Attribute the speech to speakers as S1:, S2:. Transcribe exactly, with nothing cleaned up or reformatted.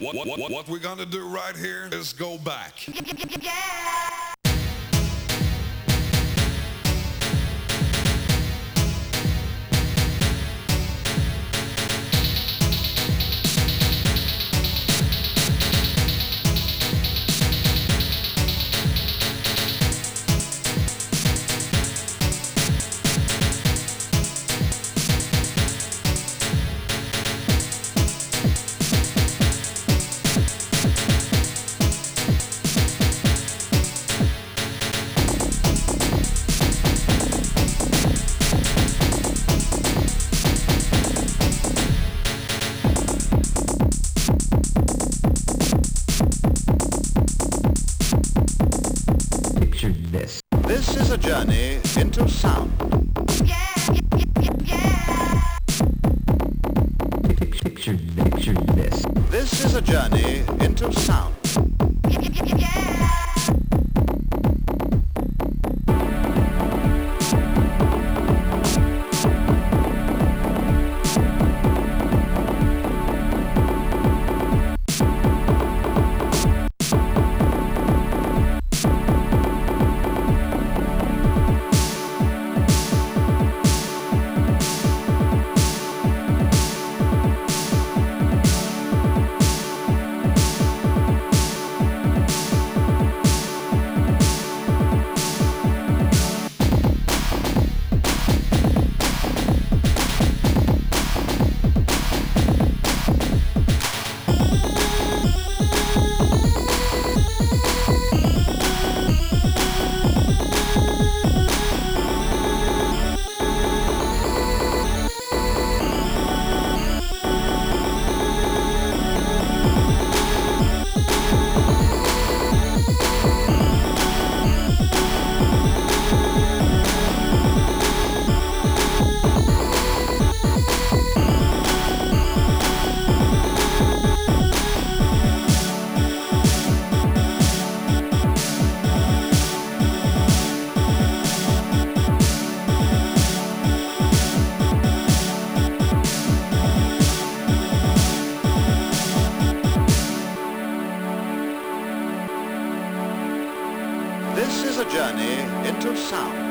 S1: What, what, what, what we're gonna do right here is go back.
S2: Picture this.
S3: This is a journey into sound.
S2: Picture, picture, picture this.
S3: This is a journey into sound. This is a journey into sound.